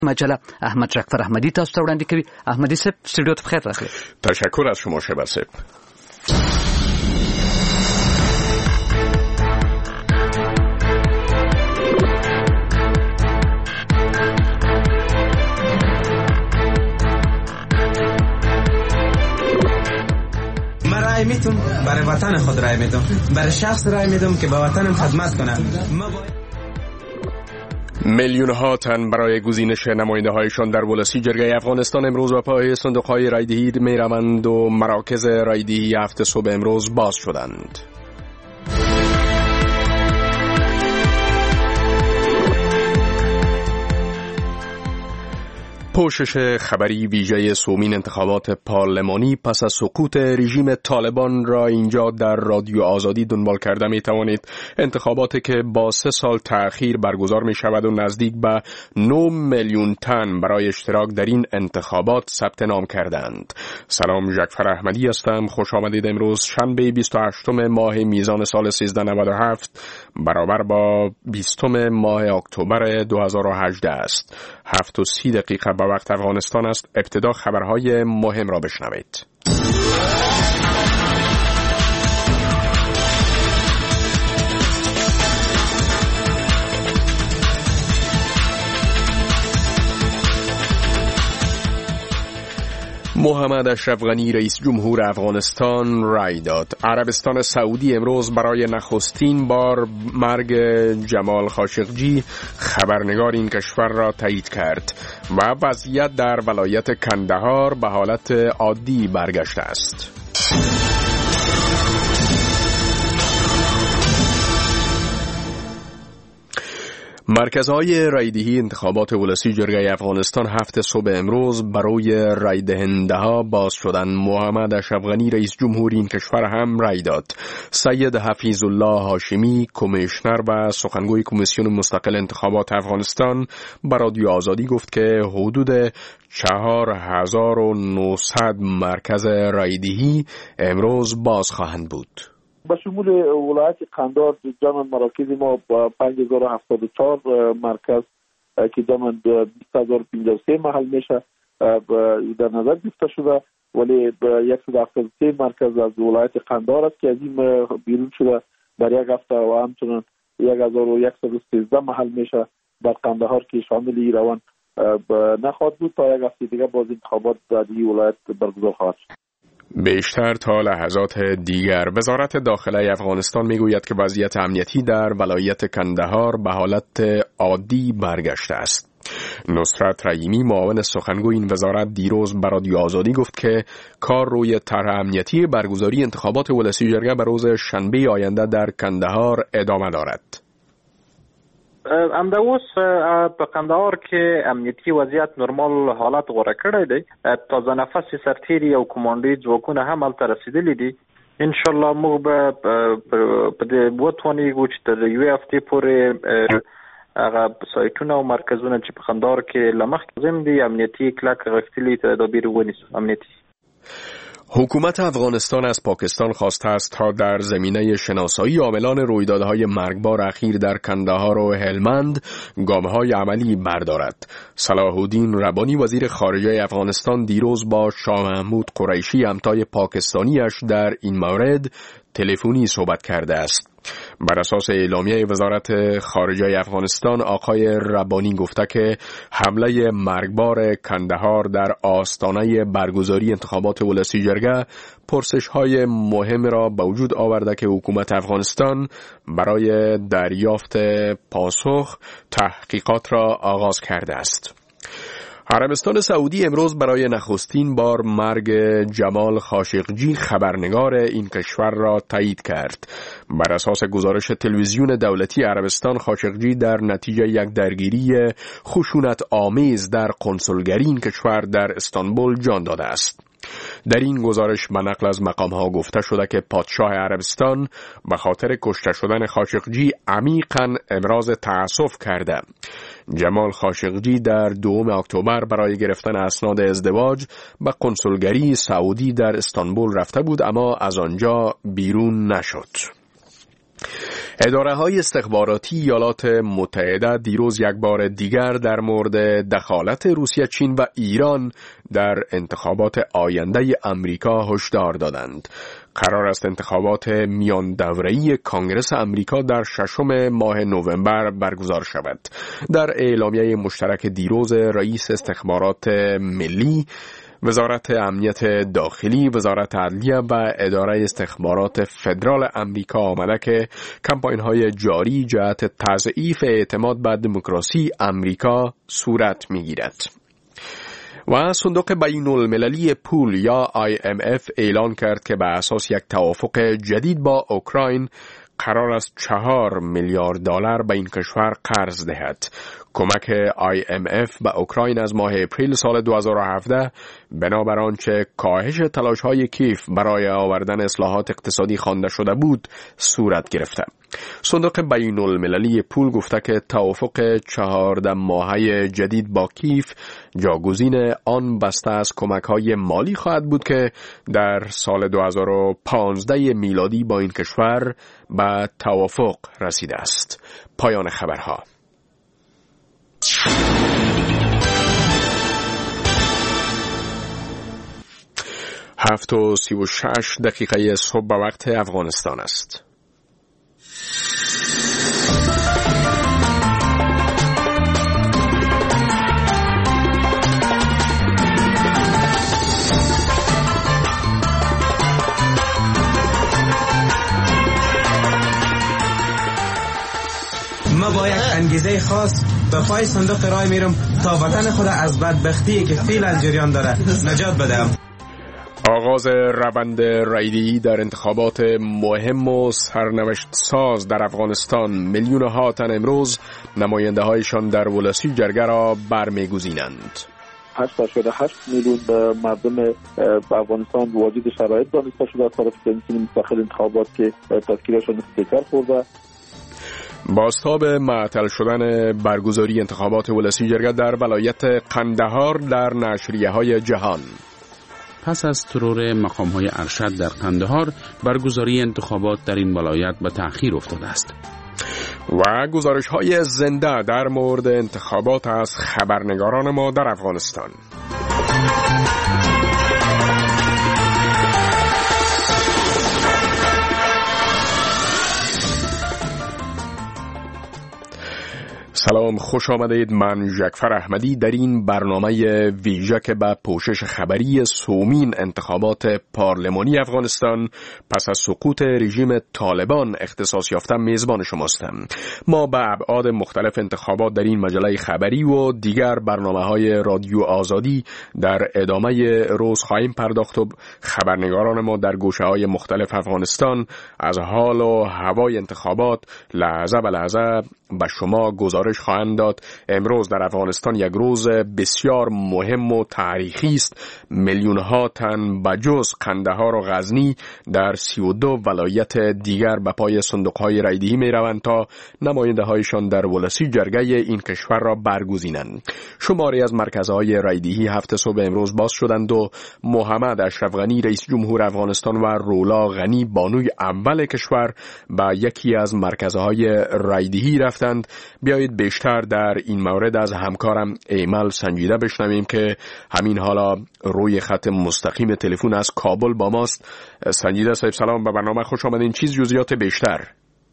مجله احمد شکفر احمدی تاسو ته وړاندې کوي. احمدی صاحب سټوډیو ته بخیر راغلی. تشکر از شما شبر صاحب. رای میتونم برای وطن خود رای میدم، برای شخص رای میدم که به وطنم خدمت کنه. میلیون ها تن برای گزینش نماینده هایشان در ولسی جرگه افغانستان امروز به پای صندوق های رایدهی می روند و مراکز رایدهی هفته صبح امروز باز شدند. پوشش خبری ویژه سومین انتخابات پارلمانی پس از سقوط رژیم طالبان را اینجا در رادیو آزادی دنبال کرده می توانید. انتخاباتی که با 3 سال تأخیر برگزار می شود و نزدیک به 9 میلیون تن برای اشتراک در این انتخابات ثبت نام کردند. سلام، جعفر احمدی هستم. خوش آمدید. امروز شنبه 28 ماه میزان سال 1397 برابر با 20 ماه اکتبر 2018 است. 7:30 به وقت افغانستان است. ابتدا خبرهای مهم را بشنوید. محمد اشرف غنی رئیس جمهور افغانستان رای داد. عربستان سعودی امروز برای نخستین بار مرگ جمال خاشقجی خبرنگار این کشور را تایید کرد و وضعیت در ولایت کندهار به حالت عادی برگشته است. مرکزهای رایدهی انتخابات ولسی جرگه افغانستان هفته صبح امروز برای رای دهنده ها باز شدند. محمد اشرف غنی رئیس جمهور این کشور هم رای داد. سید حفیظ الله هاشمی کمیشنر و سخنگوی کمیسیون مستقل انتخابات افغانستان به رادیو آزادی گفت که حدود 4900 مرکز رایدهی امروز باز خواهند بود. با شمول ولایت قندهار جمع مراکز ما با 5074 مرکز که جمع 20053 محل میشه در نظر گرفته شده، ولی 173 مرکز از ولایت قندهار است که از این بیرون شده در یک هفته و همچنان 1113 محل میشه در قندهار که شامل ایروان نخواهد بود. تا یک هفته دیگه باز انتخابات در این ولایت برگزار خواهد شد. بیشتر تا لحظات دیگر وزارت داخله افغانستان میگوید که وضعیت امنیتی در ولایت کندهار به حالت عادی برگشته است. نصرت رحیمی معاون سخنگوی این وزارت دیروز به رادیو آزادی گفت که کار روی طرح امنیتی برگزاری انتخابات ولسی جرگه به روز شنبه آینده در کندهار ادامه دارد. همدا اوس په قندهار کې امنیتي وضعیت نورمال حالت غوره کړی دی. تازه نفس سرتیري او کمانډوي ځواکونه هم هلته رسیدلي دي. ان شاء الله موږ به په دې وتوانیږو چې تر یوې هفتې پورې هغه سایټونه او مرکزونه چې په قندهار کې له مخکې لازم دي امنیتي کلک غښتلي تدابیر ونیسو. امنیتي حکومت افغانستان از پاکستان خواسته است تا در زمینه شناسایی عاملان رویدادهای مرگبار اخیر در کندهار و هلمند گام‌های عملی بردارد. صلاح الدین ربانی وزیر خارجه افغانستان دیروز با شاه محمود قریشی همتای پاکستانیش در این مورد تلفنی صحبت کرده است. بر اساس اعلامیه وزارت خارجه افغانستان آقای ربانی گفته که حمله مرگبار کندهار در آستانه برگزاری انتخابات ولسی جرگه پرسش‌های مهم را به وجود آورده که حکومت افغانستان برای دریافت پاسخ تحقیقات را آغاز کرده است. عربستان سعودی امروز برای نخستین بار مرگ جمال خاشقجی خبرنگار این کشور را تایید کرد. بر اساس گزارش تلویزیون دولتی عربستان، خاشقجی در نتیجه یک درگیری خشونت آمیز در قنصلگری این کشور در استانبول جان داده است. در این گزارش به نقل از مقام‌ها گفته شده که پادشاه عربستان به خاطر کشته شدن خاشقجی عمیقاً ابراز تأسف کرده. جمال خاشقجی در 2 اکتبر برای گرفتن اسناد ازدواج به قنصلگری سعودی در استانبول رفته بود، اما از آنجا بیرون نشد. اداره‌های استخباراتی ایالات متحده دیروز یک بار دیگر در مورد دخالت روسیه، چین و ایران در انتخابات آینده امریکا هشدار دادند. قرار است انتخابات میان دوره‌ای کانگرس امریکا در 6 ماه نوامبر برگزار شود. در اعلامیه مشترک دیروز رئیس استخبارات ملی، وزارت امنیت داخلی، وزارت عدلیه و اداره استخبارات فدرال امریکا آمده که کمپاین‌های جاری جهت تضعیف اعتماد به دموکراسی امریکا صورت می‌گیرد. و صندوق بین المللی پول یا IMF اعلان کرد که بر اساس یک توافق جدید با اوکراین قرار است $4 میلیارد به این کشور قرض دهد. کمک IMF به اوکراین از ماه اپریل سال 2017 بنابر آنچه کاهش تلاش‌های کیف برای آوردن اصلاحات اقتصادی خوانده شده بود صورت گرفته. صندوق بین المللی پول گفته که توافق 14 ماهه جدید با کیف جاگزین آن بسته از کمک‌های مالی خواهد بود که در سال 2015 میلادی با این کشور به توافق رسیده است. پایان خبرها. 7:36 صبح به وقت افغانستان است. ما با یک انگیزه خاص به پای صندوق رای میرم تا وطن خود از بدبختی که فعلا جریان داره نجات بدم. آغاز روند رایدهی در انتخابات مهم و سرنوشت ساز در افغانستان. میلیون‌ها تن امروز نماینده هایشان در ولسی جرگه را برمیگزینند. 8.8 میلیون مردم افغانستان واجد شرایط دانسته شده از طرف کمیسیون مستقل انتخابات که تذکیرشان استیکر خورده. بازتاب معطل شدن برگزاری انتخابات ولسی جرگه در ولایت قندهار در نشریه‌های جهان. پس از ترور مقام‌های ارشد در قندهار، برگزاری انتخابات در این ولایت به تأخیر افتاده است. و گزارش‌های زنده در مورد انتخابات از خبرنگاران ما در افغانستان. سلام، خوش آمدید. من جعفر احمدی در این برنامه ویژه که به پوشش خبری سومین انتخابات پارلمانی افغانستان پس از سقوط رژیم طالبان اختصاص یافته میزبان شماستم. ما به ابعاد مختلف انتخابات در این مجله خبری و دیگر برنامه‌های رادیو آزادی در ادامه روز خواهیم پرداخت و خبرنگاران ما در گوشه‌های مختلف افغانستان از حال و هوای انتخابات لحظه به لحظه به شما گزارش خواهند داد. امروز در افغانستان یک روز بسیار مهم و تاریخی است. میلیون‌ها تن بجز قندهار و غزنی در 32 ولایت دیگر به پای صندوق‌های رایدهی می‌روند تا نماینده‌هایشان در ولسی جرگه این کشور را برگزینند. شماری از مرکزهای رایدهی هفته صبح امروز باز شدند و محمد اشرف غنی رئیس جمهور افغانستان و رولا غنی بانوی اول کشور به یکی از مرکزهای رایدهی رفتند. بیایید بیشتر در این مورد از همکارم ایمل سنجیده بشنویم که همین حالا روی خط مستقیم تلفن از کابل با ماست. سنجیده صاحب سلام، به برنامه خوش آمدین. چیز جزئیات بیشتر؟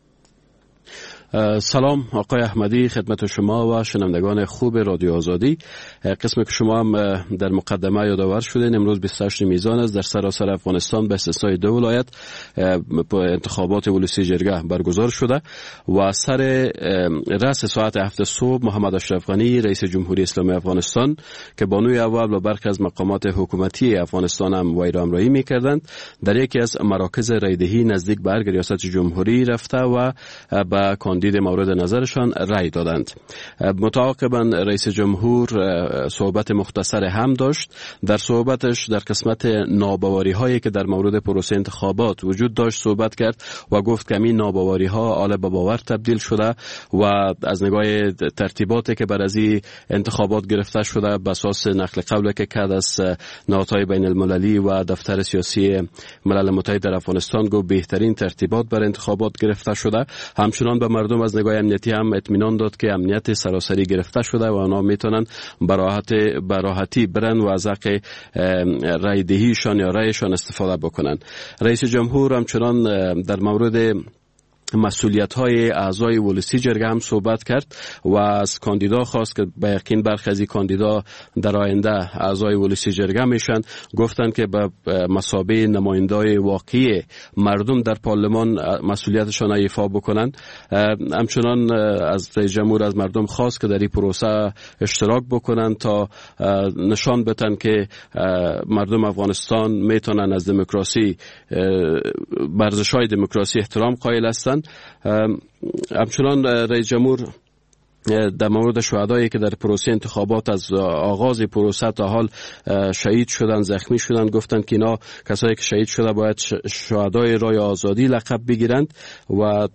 سلام آقای احمدی، خدمت شما و شنوندگان خوب رادیو آزادی. قسم که شما هم در مقدمه یادآور شدین، امروز 28 میزان است در سراسر افغانستان به استثنای 2 ولایت انتخابات ولسی جرگه برگزار شده و سر رأس ساعت 7 صبح محمد اشرف غنی رئیس جمهوری اسلامی افغانستان که بانوی اول و برخی از مقامات حکومتی افغانستان هم وی را همراهی می‌کردند در یکی از مراکز رایدهی نزدیک به ریاست جمهوری رفته و به کاندید مورد نظرشان رأی دادند. متعاقباً رئیس جمهور صحبت مختصر هم داشت. در صحبتش در قسمت ناباوری هایی که در مورد پروسه انتخابات وجود داشت صحبت کرد و گفت که این ناباوری ها حالا به باور تبدیل شده و از نگاه ترتیباتی که بر از انتخابات گرفته شده به اساس نقل قولی که کرد از نهادهای بین المللی و دفتر سیاسی ملل متحد در افغانستان گفت بهترین ترتیبات بر انتخابات گرفته شده. همچنان به مردم از نگاه امنیتی هم اطمینان داد که امنیت سراسری گرفته شده و آنها میتونن به راحتی برن و از حق رای دهیشان یا رایشان استفاده بکنن. رئیس جمهور همچنان در مورد مسئولیت‌های اعضای ولسی جرگه هم صحبت کرد و از کاندیدا خواست که به یقین برخی از کاندیدا در آینده اعضای ولسی جرگه میشن. گفتند که به مثابه نمایندای واقعی مردم در پارلمان مسئولیتشان ایفا بکنند. همچنان از رئیس جمهور از مردم خواست که در این پروسه اشتراک بکنند تا نشان بدن که مردم افغانستان میتونن از دموکراسی ارزش‌های دموکراسی احترام قائل هستند. همچنان رئیس جمهور در مورد شهدایی که در پروسه انتخابات از آغاز پروسه تا حال شهید شدن زخمی شدن گفتند که اینا کسایی که شهید شده باید شهدای رای آزادی لقب بگیرند و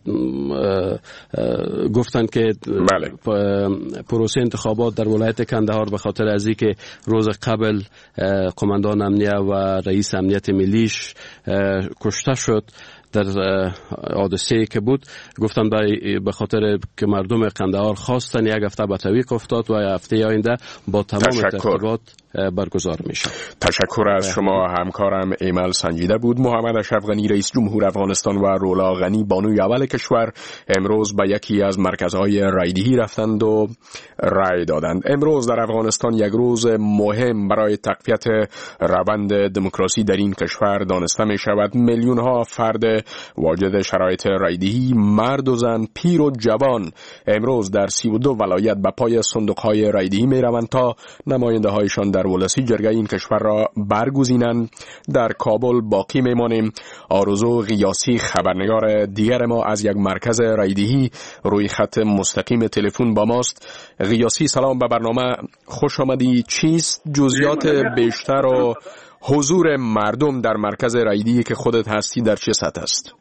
گفتند که پروسه انتخابات در ولایت کندهار به خاطر از اینکه روز قبل قماندان امنیه و رئیس امنیت ملیش کشته شد در حادثه‌ای که بود، گفتن به خاطر که مردم قندهار خواستن یک هفته به تعویق افتاد و هفته آینده با تمام ترتیبات برگزار میشه. تشکر از شما همکارم ایمل سنجیده بود. محمد اشرف غنی رئیس جمهور افغانستان و رولا غنی بانوی اول کشور امروز به یکی از مرکزهای رایدهی رفتند و رای دادند. امروز در افغانستان یک روز مهم برای تقویت روند دموکراسی در این کشور دانسته می شود. میلیون ها فرد واجد شرایط رایدهی، مرد و زن، پیر و جوان امروز در 32 ولایت به پای صندوق‌های رایدهی می روند تا نماینده هایشان در ولسی جرگه این کشور را برگزینند. در کابل باقی میمانیم. آرزو غیاسی خبرنگار دیگر ما از یک مرکز رایدهی روی خط مستقیم تلفن با ماست. غیاسی سلام به برنامه، خوش آمدی. چیست جزئیات بیشتر و حضور مردم در مرکز رایدهی که خودت هستی در چه سطح است؟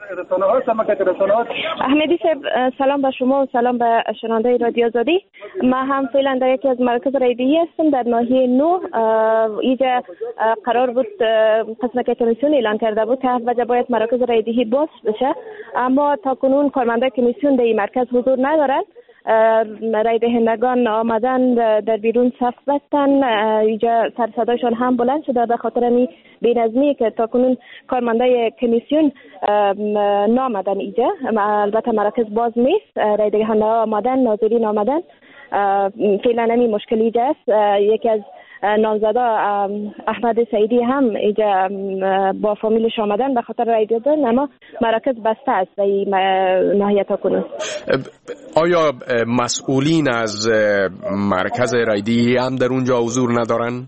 احمدی صاحب سلام به شما و سلام به شنونده رادیو آزادی. من هم فعلا در یکی از مراکز رایدهی هستم در ناحیه 9. اینجا قرار بود قسم که کمیسیون اعلان کرده بود که 7 بجه باید مراکز رایدهی باز بشه، اما تا کنون کارمندان کمیسیون در این مرکز حضور ندارند. رای دهندگان آمدن در بیرون صف بستن، اینجا سر صدایشان هم بلند شده به خاطر این بی‌نظمی که تا کنون کارمندای کمیسیون نامدن اینجا. البته مراکز باز نیست، رای دهنده آمدن، ناظرین آمدن. فعلا همین مشکل اینجا است. یکی از نامزدا احمد سعیدی هم اینجا با فامیلش آمدن به خاطر رای دادن، اما مراکز بسته است در این ناحیه تا کنون. آیا مسئولین از مرکز رایدهی هم در اونجا حضور ندارن؟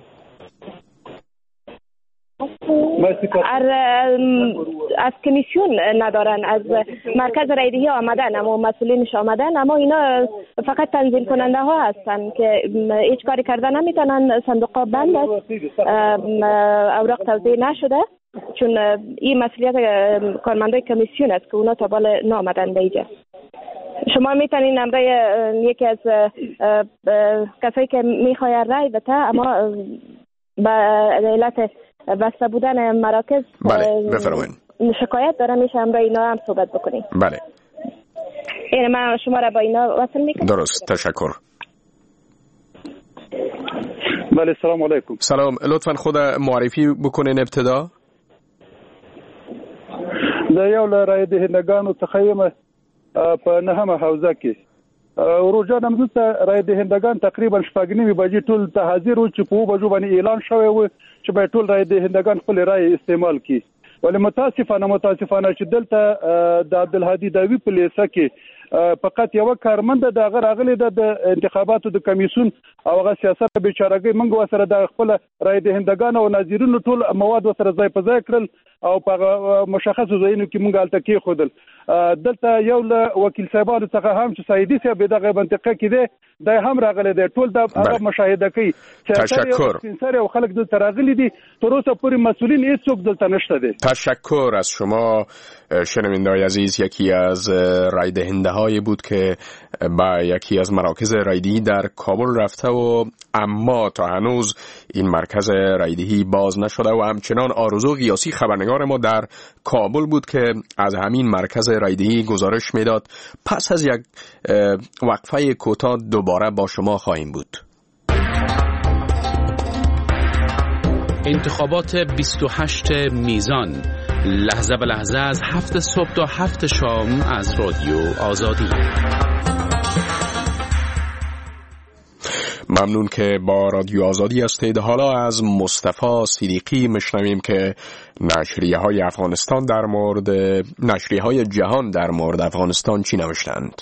از کمیسیون ندارن، از مرکز رایدهی آمدن اما مسئولینش آمدن، اما اینا فقط تنظیم کننده ها هستن که هیچ کاری کردن نمیتونن. صندوق ها بند است، اوراق توزیع نشده، چون این مسئولیت کارمندای کمیسیون است که اونا تا بالا نامدن به اینجا. شما میتونین نمره یکی از کسایی که میخواید رای بده، اما به علت بسته بودن مراکز شکایت داره، میشه هم با اینا هم صحبت بکنیم. بله. من شما را با اینا وصل میکنم. درست، تشکر. بله، سلام علیکم. سلام، لطفا خود معرفی بکنین ابتدا. دا یو رای دهندگانو څخه په نهمه حوزه کې ورجان همدلته رای دهندگان تقریبا 6:30 بجې ټول ته حاضر و چې په 2 بجو باندې اعلان شوی و چې باید ټول رای دهندگان خپل رای استعمال کړي. ولی متاسفانه چې دلته د عبدالهادي داوی په لیسه کې فقط یو کارمند د هغه راغلی د انتخاباتو د کمیسیون او هغه سیاست بیچارهګي موږ وسره د خپل رای دهندگان او ناظرینو ټول مواد وسره ځای په ځای کړل او په مشخصو ځایونو کې موږ الته کې خودل دلته یو له وکیل صاحبانو څخه هم چې سایدي صاحب دغه منطقه کې دی د هم راغلی دی ټول د هغه مشاهده کوي تشکر سنسر او خلک دلته راغلي دي تر اوسه پورې مسئولین هیڅوک دلته نشته دي. تشکر از شما شنونده‌های عزیز. یکی از رای دهنده هایی بود که با یکی از مراکز رایدهی در کابل رفته و اما تا هنوز این مرکز رایدهی باز نشده و همچنان آرزو قیاسی خبرنگار ما در کابل بود که از همین مرکز رایدهی گزارش میداد. پس از یک وقفه کوتاه دوباره با شما خواهیم بود. انتخابات 28 میزان، لحظه به لحظه از 7 صبح تا 7 شام از رادیو آزادی. ممنون که با رادیو آزادی هستید. حالا از مصطفی صدیقی میشنویم که نشریه‌های افغانستان در مورد نشریه‌های جهان در مورد افغانستان چی نوشتند.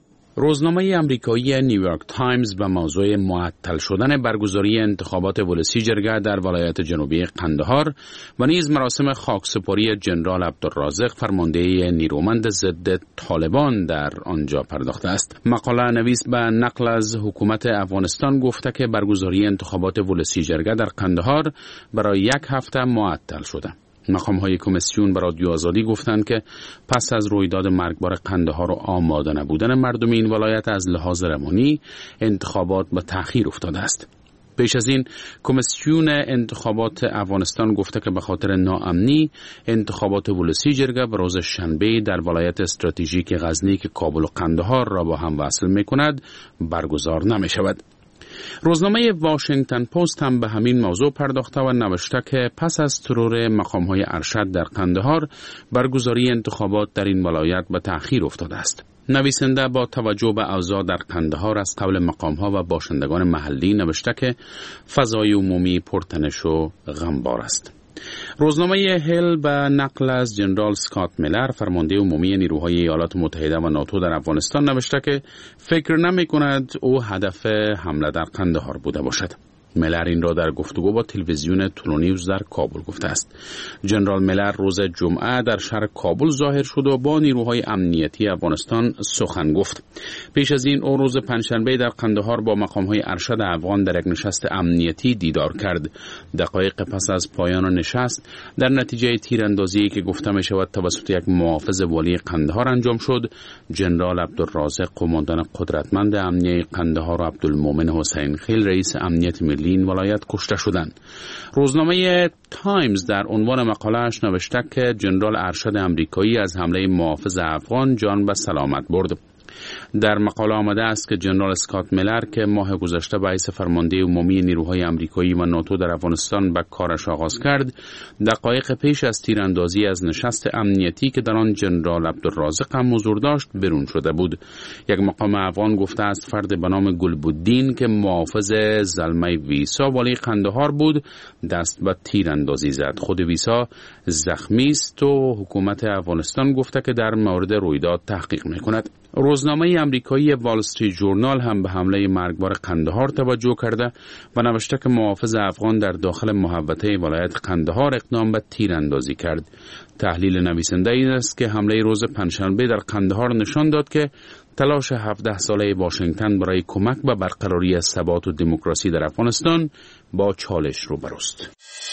روزنامه آمریکایی نیویورک تایمز به موضوع معطل شدن برگزاری انتخابات ولسی جرگه در ولایت جنوبی قندهار و نیز مراسم خاکسپاری جنرال عبدالرازق فرمانده نیرومند ضد طالبان در آنجا پرداخته است. مقاله نویس به نقل از حکومت افغانستان گفته که برگزاری انتخابات ولسی جرگه در قندهار برای یک هفته معطل شده. مقام‌های کمیسیون به رادیو آزادی گفتند که پس از رویداد مرگبار قندهار و آماده نبودن مردم این ولایت از لحاظ روانی انتخابات به تأخیر افتاده است. پیش از این کمیسیون انتخابات افغانستان گفته که به خاطر ناامنی انتخابات ولسی جرگه به روز شنبه در ولایت استراتژیک غزنی که کابل و قندهار را با هم وصل می‌کند برگزار نمی‌شود. روزنامه واشنگتن پست هم به همین موضوع پرداخته و نوشته که پس از ترور مقام‌های ارشد در قندهار برگزاری انتخابات در این ولایت به تأخیر افتاده است. نویسنده با توجه به اوضاع در قندهار از قبل مقام‌ها و باشندگان محلی نوشته که فضای عمومی پرتنش و غمبار است. روزنامه هل به نقل از جنرال اسکات میلر فرمانده عمومی نیروهای ایالات متحده و ناتو در افغانستان نوشته که فکر نمی کند او هدف حمله در قندهار بوده باشد. میلر این را در گفتگو با تلویزیون تولونیوز در کابل گفته است. جنرال میلر روز جمعه در شهر کابل ظاهر شد و با نیروهای امنیتی افغانستان سخن گفت. پیش از این او روز پنجشنبه در قندهار با مقام‌های ارشد افغان در یک نشست امنیتی دیدار کرد. دقایق پس از پایان نشست در نتیجه تیراندازی که گفته می شود توسط یک محافظ والی قندهار انجام شد، جنرال عبدالرازق قماندان قدرتمند امنیه قندهار و عبدالمومن حسین خیل رئیس امنیت ملی این ولایت کشته شدند. روزنامه تایمز در عنوان مقاله‌اش نوشته که جنرال ارشد آمریکایی از حمله محافظ افغان جان به سلامت برد. در مقاله آمده است که جنرال اسکات میلر که ماه گذشته به حیث فرمانده عمومی نیروهای آمریکایی و ناتو در افغانستان به کارش آغاز کرد، دقایق پیش از تیراندازی از نشست امنیتی که در آن جنرال عبدالرازق هم حضور داشت بیرون شده بود. یک مقام افغان گفته است فرد به نام گلبودین که محافظ زلمه ویسا والی قندهار بود دست به تیراندازی زد. خود ویسا زخمی است و حکومت افغانستان گفته که در مورد رویداد تحقیق می‌کند. روزنامه آمریکایی وال استریت ژورنال هم به حمله مرگبار قندهار توجه کرده و نوشته که محافظ افغان در داخل محوطه ولایت قندهار اقدام به تیراندازی کرد. تحلیل نویسنده این است که حمله روز پنجشنبه در قندهار نشان داد که تلاش 17 ساله واشنگتن برای کمک به برقراری ثبات و دموکراسی در افغانستان با چالش روبروست.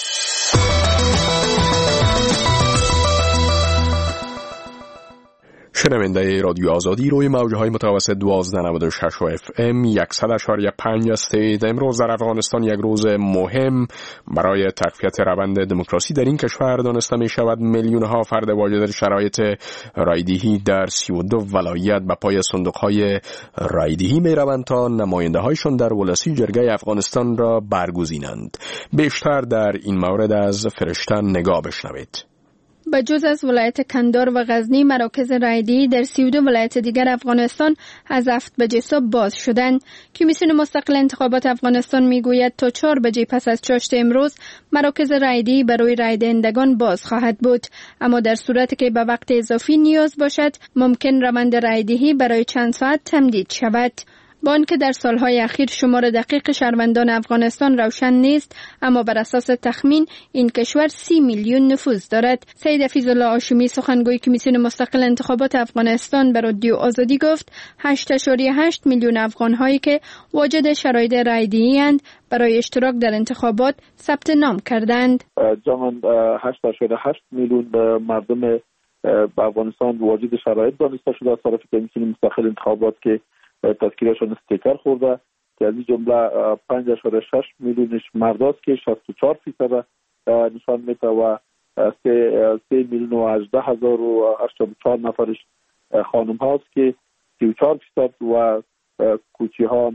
شنونده رادیو آزادی روی موجهای متوسط 1296 اف ام 100.5 هستید. امروز در افغانستان یک روز مهم برای تقویت روند دموکراسی در این کشور دانسته می شود. میلیون ها فرد واجد شرایط رایدهی در 32 ولایت به پای صندوق های رایدهی می روند تا نماینده هایشان در ولسی جرگه افغانستان را برگزینند. بیشتر در این مورد از فرشته نگاه بشنوید. بجز از ولایت کندهار و غزنی، مراکز رایدهی در 32 ولایت دیگر افغانستان از 7 بجه صبح باز شدند. کمیسیون مستقل انتخابات افغانستان میگوید تا 4 بجه پس از چاشت امروز مراکز رایدهی برای رای دهندگان باز خواهد بود، اما در صورتی که به وقت اضافی نیاز باشد ممکن روند رایدهی برای چند ساعت تمدید شود. با آنکه در سالهای اخیر شمار دقیق شهروندان افغانستان روشن نیست، اما بر اساس تخمین این کشور 30 میلیون نفوذ دارد. سید حفیظالله هاشمی سخنگوی کمیسیون مستقل انتخابات افغانستان به رادیو آزادی گفت 8.8 میلیون افغان‌هایی که واجد شرایط رایدهی اند برای اشتراک در انتخابات ثبت نام کردند. جمعاً 8.8 میلیون مردم به افغانستان واجد شرایط دانسته شده از طرف کمیسیون مستقل انتخابات که تذکیرشان استیکر خورده که از این جمله 5.6 میلیونش مرداست که 64% نشان میده و 3 میلیون و 18,084 نفرش خانم هاست که 34% و کوچی ها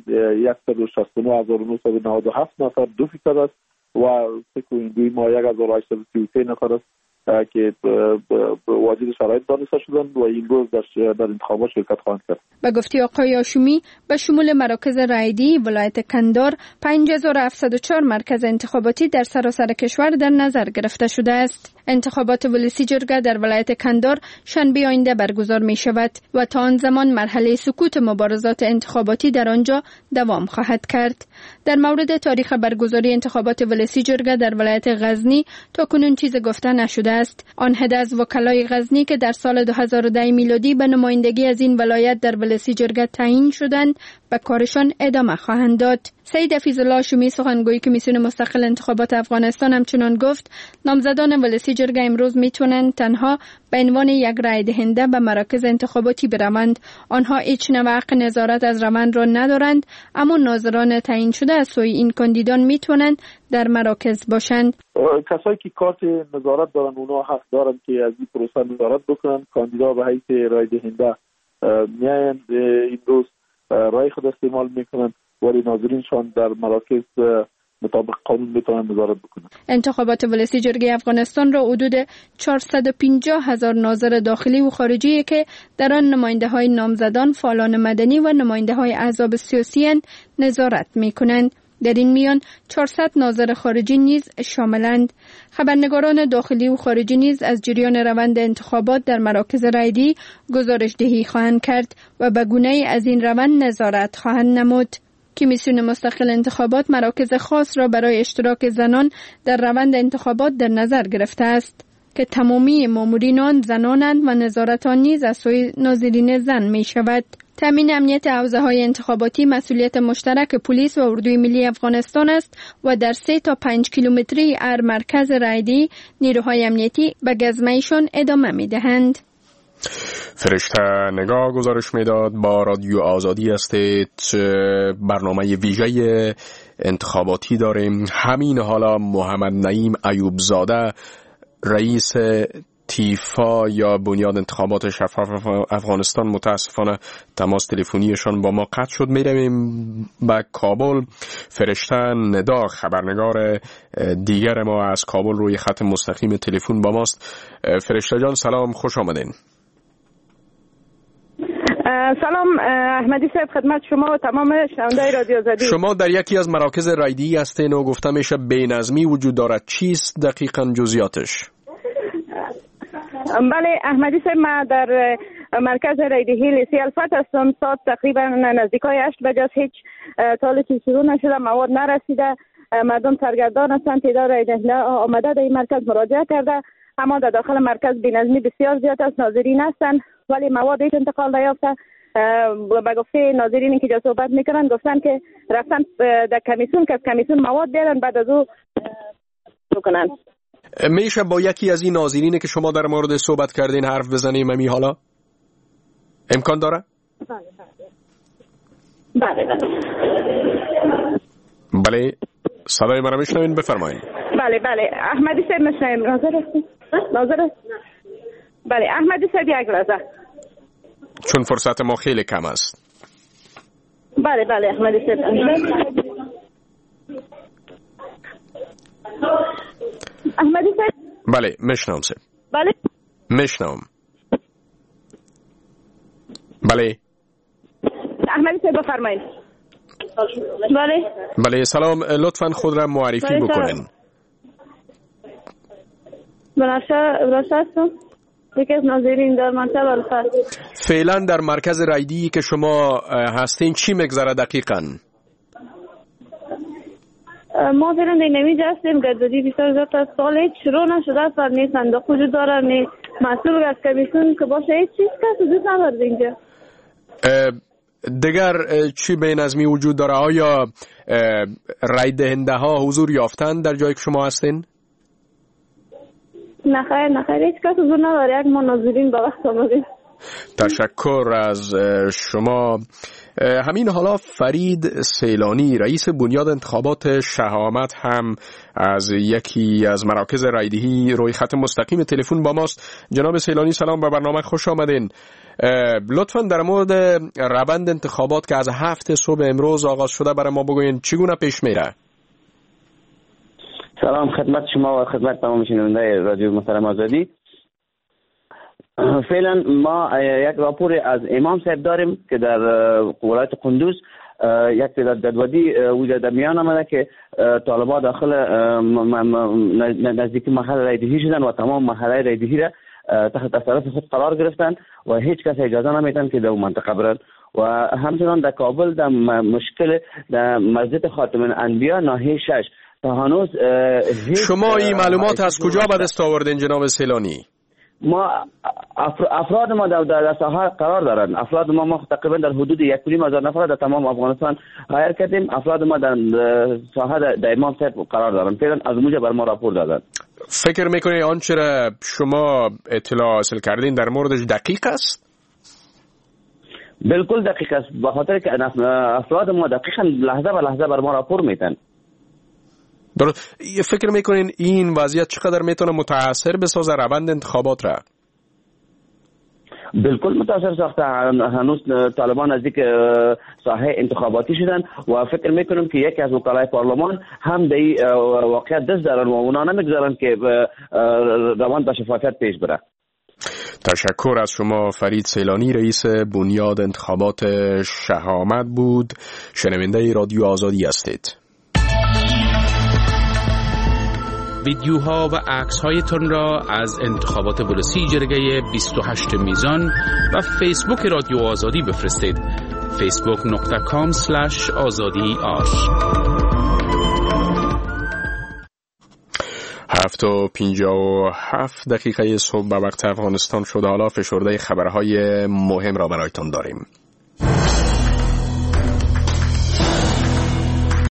169,997 نفر 2% است و سکویندوی ما 1,833 نفر است که واجد شرایط دانسته شدند و این روز در انتخابات شرکت خواهند کرد. به گفته آقای هاشمی به شمول مراکز رایدهی ولایت کندهار 5704 مرکز انتخاباتی در سراسر کشور در نظر گرفته شده است. انتخابات ولسی جرگه در ولایت کندهار شنبه آینده برگزار می شود و تا آن زمان مرحله سکوت مبارزات انتخاباتی در آنجا دوام خواهد کرد. در مورد تاریخ برگزاری انتخابات ولسی جرگه در ولایت غزنی تا کنون چیز گفته نشده است. آن عده از وکلای غزنی که در سال 2010 میلادی به نمایندگی از این ولایت در ولسی جرگه تعیین شدند به کارشان ادامه خواهند داد. سید حفیظالله هاشمی سخنگوی کمیسیون مستقل انتخابات افغانستان همچنان گفت نامزدان ولسی جرگه امروز میتونند تنها به عنوان یک رای دهنده به مراکز انتخاباتی بروند. آنها هیچ نوع حق نظارت از روند را ندارند، اما ناظران تعیین شده از سوی این کاندیدان میتونند در مراکز باشند. کسایی که کارت نظارت دارن اونها حق دارند که از این پروسه نظارت بکنند. کاندیدا به حیث رای دهنده میایند این روز رای خود استعمال میکنند ولی ناظرینشان در مراکز مطابق قانون میتونن نظارت بکنن. انتخابات ولسی جرگه افغانستان را حدود 450,000 ناظر داخلی و خارجی که در آن نماینده های نامزدان، فعالان مدنی و نماینده های احزاب سیاسی نظارت میکنند. در این میان 400 ناظر خارجی نیز شاملند. خبرنگاران داخلی و خارجی نیز از جریان روند انتخابات در مراکز رایدهی گزارش دهی خواهند کرد و به گونه‌ای از این روند نظارت خواهند نمود. کمیسیون مستقل انتخابات مراکز خاص را برای اشتراک زنان در روند انتخابات در نظر گرفته است که تمامی مامورین آن زنانند و نظارت آن نیز از سوی ناظرین زن می شود. تامین امنیت حوزه‌های انتخاباتی مسئولیت مشترک پلیس و اردوی ملی افغانستان است و در 3 تا 5 کیلومتری هر مرکز رایدهی نیروهای امنیتی به گزمه‌شان ادامه می‌دهند. فرشته نگاه گزارش میداد با رادیو آزادی هستید. برنامه ویژه انتخاباتی داریم. همین حالا محمد نعیم ایوب زاده رئیس تیفا یا بنیاد انتخابات شفاف افغانستان متاسفانه تماس تلفنیشان با ما قطع شد. میرویم به کابل. فرشته ندا خبرنگار دیگر ما از کابل روی خط مستقیم تلفن با ماست. فرشته جان سلام، خوش آمدین. سلام احمدی صاحب، خدمت شما و تمام شنوندگان رادیو آزادی. شما در یکی از مراکز رایدهی هستین و گفته میشه بی‌نظمی وجود دارد. چیست دقیقاً جزئیاتش؟ بله احمدی صاحب، ما در مرکز رایدهی لیسی الفت هستم. ساعت تقریبا نزدیکای 8 بجه است. هیچ طالبی شروع نشده، مواد نرسیده، مردم سرگردان هستند. تعداد رایدهنده آمده در این مرکز مراجعه کرده، اما در داخل مرکز بی‌نظمی بسیار زیاد است. ناظرین هستند ولی مواد هیچ انتقال نیافته. به گفته ناظرینی که جا صحبت میکنن گفتن که رفتن در کمیسیون که از کمیسیون مواد بیارن بعد از او بکنن. میشه با یکی از این ناظرینی که شما در مورد صحبت کردین حرف بزنیم امی حالا؟ امکان داره؟ بله. بله صدای مرا میشنوین؟ بفرمایید. بله احمدی صاحب میشنویم. ناظر بله احمدی صاحب یک لحظه، چون فرصت ما خیلی کم است. بله احمدی صاحب. احمدی صاحب بله میشنوم صاحب. بله میشنوم. بله احمدی صاحب بفرمایید. بله سلام، لطفا خود را معرفی بکنین. بنفشه هستم، یکی از ناظرین در منطقه بلخ. فعلا در مرکز رایدی که شما هستین چی مگذره دقیقاً؟ ما فعلا در نمیجا هستیم، گرددی بسیار زیاد از سال هیچ شروع نشده است و نه صندوق وجود داره نه مسئول از کمیسیون که باشه، هیچ چیز که وجود نداره اینجا. دیگر چی به نظمی وجود داره؟ آیا رای دهنده ها حضور یافتن در جایی که شما هستین؟ نخیر هیچ کس حضور نداره، یک ما ناظرین با وقت آمدیم. تشکر از شما. همین حالا فرید سیلانی رئیس بنیاد انتخابات شهامت هم از یکی از مراکز رایدهی روی خط مستقیم تلفن با ماست. جناب سیلانی سلام، به برنامه خوش آمدین. لطفاً در مورد روند انتخابات که از 7 صبح امروز آغاز شده برای ما بگوین چگونه پیش میره؟ سلام خدمت شما و خدمت تمام شنوندگان رادیو محترم آزادی. فعلا ما یک راپور از امام صاحب داریم که در ولایت قندوز یک تعداد ددودی وجود در میان آمده که طالبان داخل نزدیک محل رایدهی شدن و تمام محله رایدهی را تحت تصرف خود قرار گرفتن و هیچ کس اجازه نمیدن که در منطقه برن. و همچنان در کابل در مشکل در مسجد خاتم الانبیا ناحیه 6 تا هنوز شما این معلومات از کجا به دست آوردین جناب سیلانی؟ ما افراد ما در ساحه قرار دارند. افراد ما تقریبا در حدود 1,500 نفر در تمام افغانستان هایر کردیم. افراد ما در ساحه در امام صاحب قرار دارند. فعلا از اونجا بر ما راپور دادن. فکر میکنید آنچه را شما اطلاع حاصل کردین در موردش دقیق است؟ بالکل دقیق است، به خاطر که افراد ما دقیقاً لحظه به لحظه بر ما راپور میتن. درست. فکر میکنین این وضعیت چقدر میتونه متاثر بسازه روند انتخابات را؟ بالکل متاثر ساخته. هنوز طالبان نزدیک ساحه انتخاباتی شدن و فکر میکنم که یکی از وکلای پارلمان هم در این واقعیت دست دارن و اونا نمیگذارن که روند به شفافیت پیش بره. تشکر از شما. فرید سیلانی رئیس بنیاد انتخابات شهامت بود. شنونده رادیو آزادی هستید. ویدیوها و عکس‌هایتان را از انتخابات ولسی جرگه 28 میزان و فیسبوک رادیو آزادی بفرستید. facebook.com/azadi 7:57 صبح به وقت افغانستان شد. حالا فشرده خبرهای مهم را برایتان داریم.